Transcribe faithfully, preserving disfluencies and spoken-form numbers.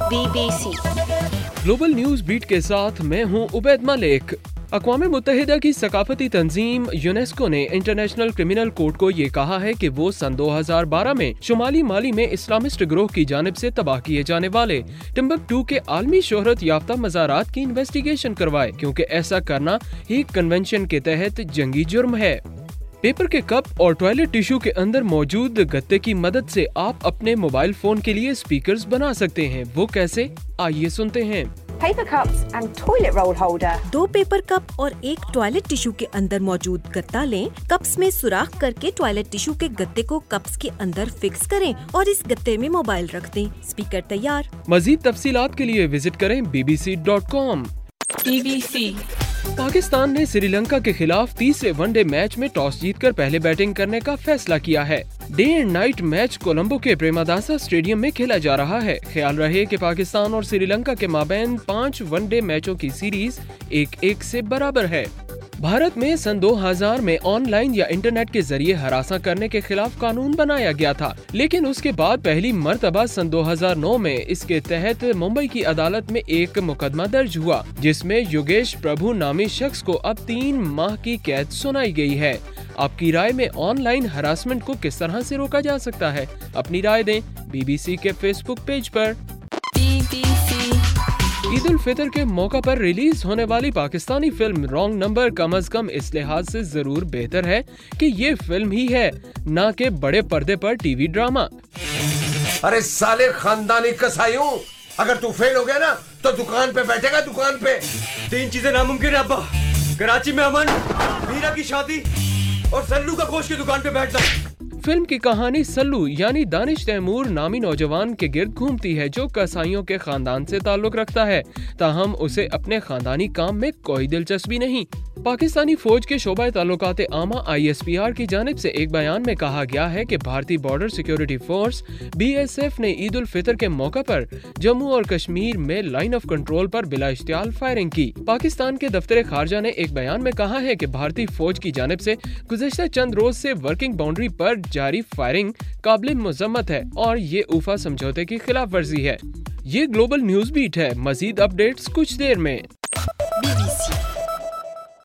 Be be news گلوبل نیوز بیٹ کے ساتھ میں ہوں عبید ملک۔ اقوام متحدہ کی ثقافتی تنظیم یونیسکو نے انٹرنیشنل کرمنل کورٹ کو یہ کہا ہے کہ وہ سن دو ہزار بارہ میں شمالی مالی میں اسلامسٹ گروہ کی جانب سے تباہ کیے جانے والے ٹمبکٹو کے عالمی شہرت یافتہ مزارات کی انویسٹیگیشن کروائے، کیونکہ ایسا کرنا ہیگ کنونشن کے تحت جنگی جرم ہے۔ پیپر کے کپ اور ٹوائلٹ ٹیشو کے اندر موجود گتے کی مدد سے آپ اپنے موبائل فون کے لیے اسپیکرز بنا سکتے ہیں۔ وہ کیسے؟ آئیے سنتے ہیں۔ paper cups and toilet roll holder. دو پیپر کپ اور ایک ٹوائلٹ ٹیشو کے اندر موجود گتا لیں، کپس میں سوراخ کر کے ٹوائلٹ ٹیشو کے گتے کو کپس کے اندر فکس کریں اور اس گتے میں موبائل رکھ دیں۔ اسپیکر تیار۔ مزید تفصیلات کے لیے وزٹ کریں بی بی سی ڈاٹ کام۔ بی بی سی پاکستان نے سری لنکا کے خلاف تیسرے ون ڈے میچ میں ٹاس جیت کر پہلے بیٹنگ کرنے کا فیصلہ کیا ہے۔ Day and night match Colombo کے پریماداسا اسٹیڈیم میں کھیلا جا رہا ہے۔ خیال رہے کہ پاکستان اور سری لنکا کے مابین پانچ ون ڈے میچوں کی سیریز ایک ایک سے برابر ہے۔ بھارت میں سن دو ہزار میں آن لائن یا انٹرنیٹ کے ذریعے ہراساں کرنے کے خلاف قانون بنایا گیا تھا، لیکن اس کے بعد پہلی مرتبہ سن دو ہزار نو میں اس کے تحت ممبئی کی عدالت میں ایک مقدمہ درج ہوا، جس میں یوگیش پربھو نامی شخص کو اب تین ماہ کی قید سنائی گئی ہے۔ آپ کی رائے میں آن لائن ہراسمنٹ کو کس طرح سے روکا جا سکتا ہے؟ اپنی رائے دیں بی بی سی کے فیس بک پیج پر۔ بی بی سی عید الفطر کے موقع پر ریلیز ہونے والی پاکستانی فلم رانگ نمبر کم از کم اس لحاظ سے ضرور بہتر ہے کہ یہ فلم ہی ہے، نہ کہ بڑے پردے پر ٹی وی ڈرامہ۔ ارے سالے خاندانی کسائیوں، اگر تو فیل ہو گیا نا تو دکان پہ بیٹھے گا، دکان پہ۔ تین چیزیں ناممکن ہے ابا، کراچی میں امن، میرا کی شادی اور سلو کا گوشت کی دکان پہ بیٹھنا۔ فلم کی کہانی سلو یعنی دانش تیمور نامی نوجوان کے گرد گھومتی ہے جو کسائیوں کے خاندان سے تعلق رکھتا ہے، تاہم اسے اپنے خاندانی کام میں کوئی دلچسپی نہیں۔ پاکستانی فوج کے شعبہ تعلقات عامہ آئی ایس پی آر کی جانب سے ایک بیان میں کہا گیا ہے کہ بھارتی بارڈر سیکیورٹی فورس بی ایس ایف نے عید الفطر کے موقع پر جموں اور کشمیر میں لائن آف کنٹرول پر بلا اشتعال فائرنگ کی۔ پاکستان کے دفتر خارجہ نے ایک بیان میں کہا ہے کہ بھارتی فوج کی جانب سے گزشتہ چند روز سے ورکنگ باؤنڈری پر جاری فائرنگ قابل مذمت ہے اور یہ اوفا سمجھوتے کی خلاف ورزی ہے۔ یہ گلوبل نیوز بیٹ ہے، مزید اپڈیٹس کچھ دیر میں۔ Be B C